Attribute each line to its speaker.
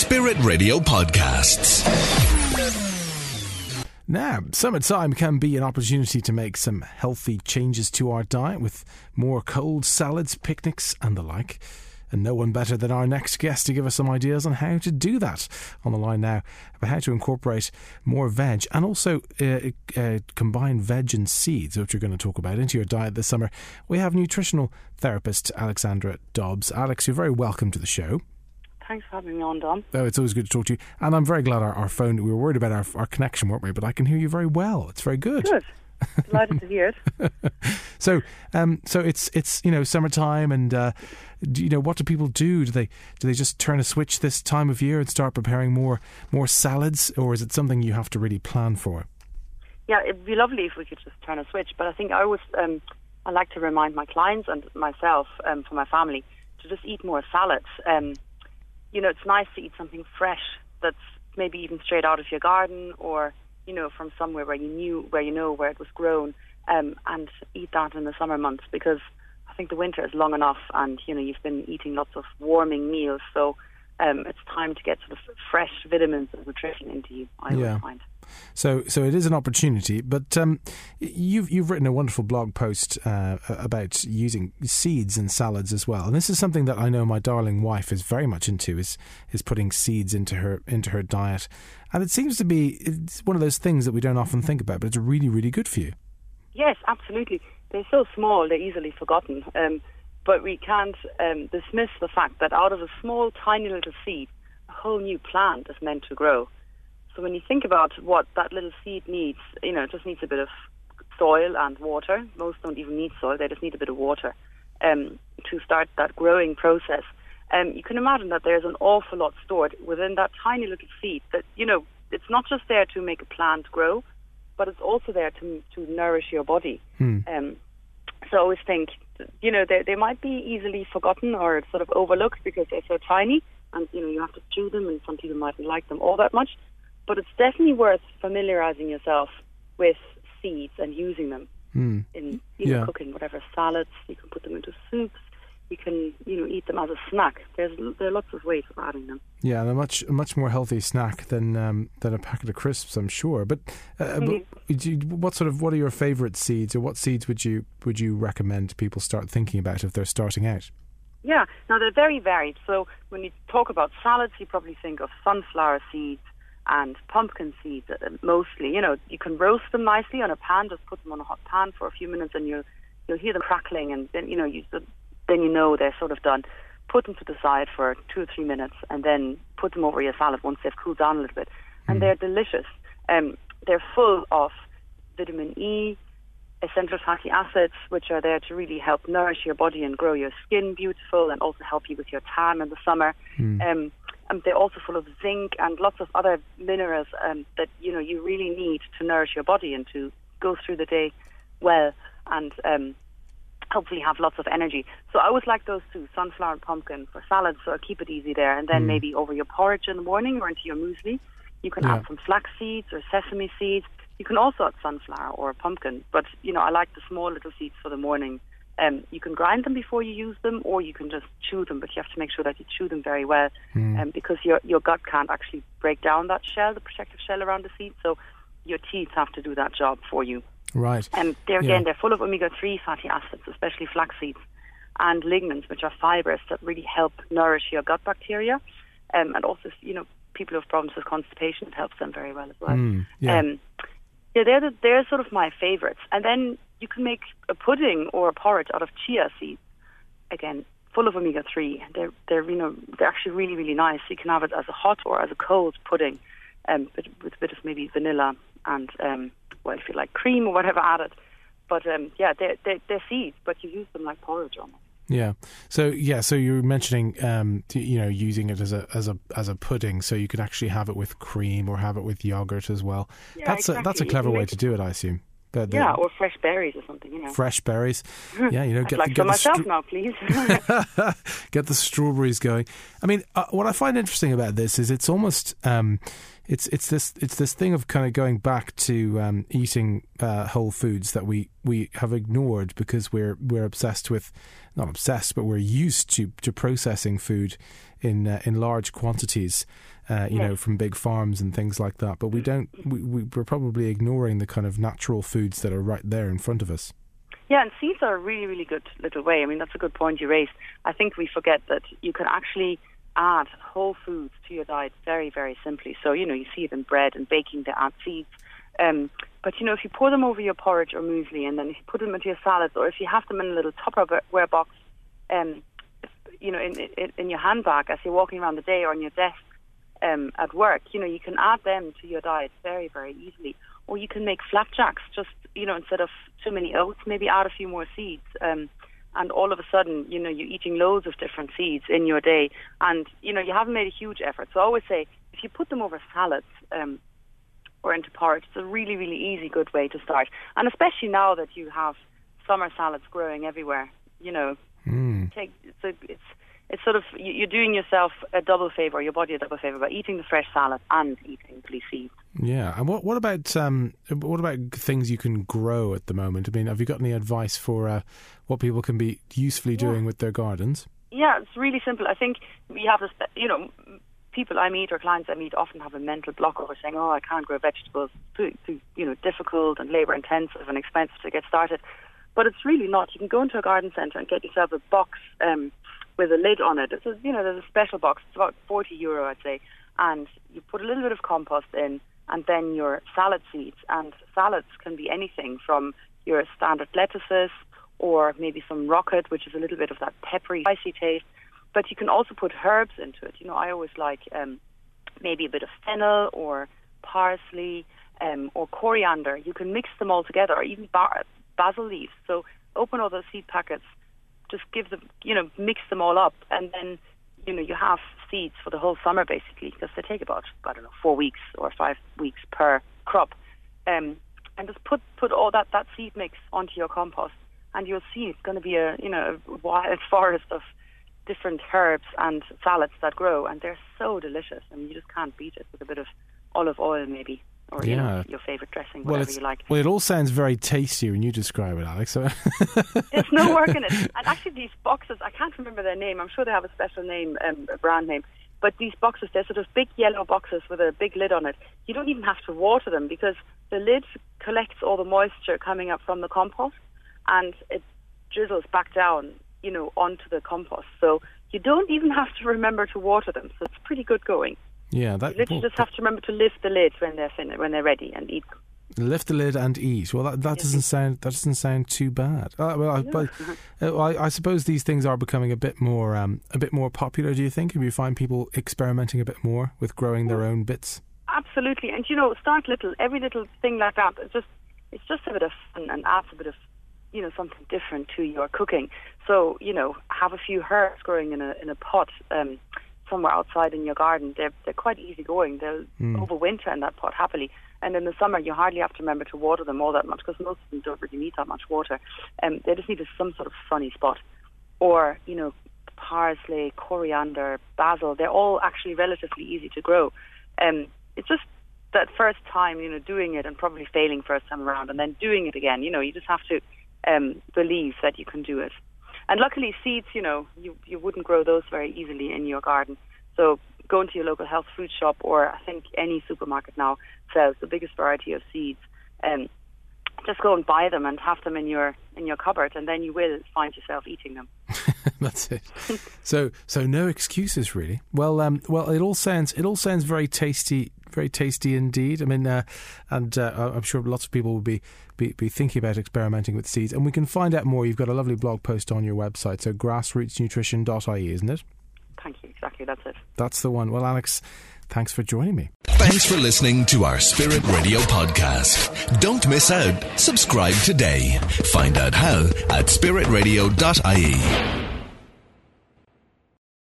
Speaker 1: Spirit Radio podcasts.
Speaker 2: Now, summertime can be an opportunity to make some healthy changes to our diet with more cold salads, picnics and the like. And no one better than our next guest to give us some ideas on how to do that. On the line now about how to incorporate more veg and also combine veg and seeds, which we're going to talk about, into your diet this summer. We have nutritional therapist Alexandra Dobbs. Alex, you're very welcome to the show.
Speaker 3: Thanks for having me on, Dom.
Speaker 2: Oh, it's always good to talk to you. And I'm very glad our phone, we were worried about our connection, weren't we? But I can hear you very well. It's very good.
Speaker 3: Good. Delighted to hear it.
Speaker 2: So it's summertime, and what do people do? Do they just turn a switch this time of year and start preparing more salads, or is it something you have to really plan for?
Speaker 3: Yeah, it'd be lovely if we could just turn a switch. But I think I like to remind my clients and myself, for my family, to just eat more salads. It's nice to eat something fresh that's maybe even straight out of your garden, or from somewhere where you know where it was grown, and eat that in the summer months, because I think the winter is long enough, and you've been eating lots of warming meals, so it's time to get sort of fresh vitamins and nutrition into you. I always find. So
Speaker 2: it is an opportunity, but you've written a wonderful blog post about using seeds in salads as well, and this is something that I know my darling wife is very much into, is putting seeds into her diet, and it seems to be it's one of those things that we don't often think about, but it's really, really good for you. Yes,
Speaker 3: absolutely. They're so small, they're easily forgotten, but we can't dismiss the fact that out of a small, tiny little seed, a whole new plant is meant to grow. So when you think about what that little seed needs, it just needs a bit of soil and water. Most don't even need soil, they just need a bit of water to start that growing process. You can imagine that there's an awful lot stored within that tiny little seed that, it's not just there to make a plant grow, but it's also there to nourish your body. So I always think, they might be easily forgotten or sort of overlooked because they're so tiny, and, you have to chew them, and some people mightn't like them all that much. But it's definitely worth familiarising yourself with seeds and using them in cooking whatever salads. You can put them into soups. You can eat them as a snack. There are lots of ways of adding them. Yeah, and a much more healthy snack than a packet of crisps, I'm sure. But what are your favourite seeds, or what seeds would you recommend people start thinking about if they're starting out? Yeah, now they're very varied. So when you talk about salads, you probably think of sunflower seeds and pumpkin seeds mostly. You can roast them nicely on a pan. Just put them on a hot pan for a few minutes, and you'll hear them crackling, and then they're sort of done. Put them to the side for 2 or 3 minutes, and then put them over your salad once they've cooled down a little bit. And they're delicious. They're full of vitamin E, essential fatty acids, which are there to really help nourish your body and grow your skin beautiful, and also help you with your tan in the summer. And they're also full of zinc and lots of other minerals that you really need to nourish your body and to go through the day well, and hopefully have lots of energy. So I always like those two, sunflower and pumpkin, for salads, so I keep it easy there. And then maybe over your porridge in the morning or into your muesli, you can add some flax seeds or sesame seeds. You can also add sunflower or pumpkin, but I like the small little seeds for the morning. You can grind them before you use them, or you can just chew them, but you have to make sure that you chew them very well, because your gut can't actually break down that shell, the protective shell around the seed, so your teeth have to do that job for you. Right. And they're full of omega-3 fatty acids, especially flax seeds, and lignans, which are fibres that really help nourish your gut bacteria, and also, people who have problems with constipation, it helps them very well as well. They're sort of my favourites. And then you can make a pudding or a porridge out of chia seeds. Again, full of omega-3. They're actually really, really nice. You can have it as a hot or as a cold pudding, with a bit of maybe vanilla and if you like cream or whatever added. But they're seeds, but you use them like porridge almost. Yeah. So you're mentioning using it as a pudding, so you could actually have it with cream or have it with yogurt as well. Yeah, that's a clever way to do it, I assume. Or fresh berries or something, Fresh berries. Yeah, get some myself now, please. Get the strawberries going. I mean, what I find interesting about this is it's almost
Speaker 2: It's this thing of kind of going back to eating whole foods that we have ignored because we're obsessed with, not obsessed, but we're used to processing food in large quantities, from big farms and things like that. But we're probably ignoring the kind of natural foods that are right there in front of us.
Speaker 3: Yeah, and seeds are a really, really good little way. I mean, that's a good point you raised. I think we forget that you can actually add whole foods to your diet very, very simply. So, you see it in bread and baking, they add seeds. But, if you pour them over your porridge or muesli, and then if you put them into your salads, or if you have them in a little Tupperware box, in your handbag as you're walking around the day or on your desk at work, you can add them to your diet very, very easily. Or you can make flapjacks, just, instead of too many oats, maybe add a few more seeds. And all of a sudden, you're eating loads of different seeds in your day. And, you haven't made a huge effort. So I always say, if you put them over salads or into porridge, it's a really, really easy, good way to start. And especially now that you have summer salads growing everywhere, it's sort of, you're doing yourself a double favour, your body a double favour, by eating the fresh salad and eating the seeds.
Speaker 2: Yeah, and what about things you can grow at the moment? I mean, have you got any advice for what people can be usefully doing with their gardens? Yeah,
Speaker 3: it's really simple. I think we have this, people I meet or clients I meet often have a mental block over saying, I can't grow vegetables, too difficult and labour intensive and expensive to get started. But it's really not. You can go into a garden centre and get yourself a box with a lid on it. There's a special box. It's about €40, I'd say. And you put a little bit of compost in, and then your salad seeds. And salads can be anything from your standard lettuces or maybe some rocket, which is a little bit of that peppery, spicy taste. But you can also put herbs into it. I always like maybe a bit of fennel or parsley or coriander. You can mix them all together, or even basil leaves. So open all those seed packets, just give them, mix them all up, and then, you have seeds for the whole summer basically, because they take about, 4 weeks or 5 weeks per crop. And just put all that seed mix onto your compost, and you'll see it's going to be a wild forest of different herbs and salads that grow, and they're so delicious. I mean, you just can't beat it with a bit of olive oil maybe. Or, your favourite dressing, whatever you like.
Speaker 2: Well, it all sounds very tasty when you describe it, Alex. So
Speaker 3: there's no work in it. And actually these boxes, I can't remember their name. I'm sure they have a special name, a brand name. But these boxes, they're sort of big yellow boxes with a big lid on it. You don't even have to water them, because the lid collects all the moisture coming up from the compost, and it drizzles back down, onto the compost. So you don't even have to remember to water them. So it's pretty good going.
Speaker 2: Yeah,
Speaker 3: you literally just have to remember to lift the lid when they're ready, and eat them.
Speaker 2: Lift the lid and eat. Well, that doesn't sound too bad. I suppose these things are becoming a bit more popular. Do you think? Do you find people experimenting a bit more with growing their own bits?
Speaker 3: Absolutely, and start little. Every little thing like that. It's just a bit of fun and adds a bit of something different to your cooking. So have a few herbs growing in a pot. Somewhere outside in your garden. They're quite easy going. They'll overwinter in that pot happily, and in the summer you hardly have to remember to water them all that much, because most of them don't really need that much water. They just need some sort of sunny spot. Or parsley, coriander, basil, they're all actually relatively easy to grow. It's just that first time doing it, and probably failing first time around, and then doing it again. You just have to believe that you can do it. And luckily seeds, you wouldn't grow those very easily in your garden. So go into your local health food shop, or I think any supermarket now sells the biggest variety of seeds. Just go and buy them and have them in your cupboard, and then you will find yourself eating them.
Speaker 2: That's it. So no excuses really. Well, it all sounds very tasty indeed. I mean, and I'm sure lots of people will be thinking about experimenting with seeds, and we can find out more. You've got a lovely blog post on your website, so grassrootsnutrition.ie, isn't it?
Speaker 3: Thank you. Exactly, that's it.
Speaker 2: That's the one. Well, Alex, thanks for joining me.
Speaker 1: Thanks for listening to our Spirit Radio podcast. Don't miss out. Subscribe today. Find out how at spiritradio.ie.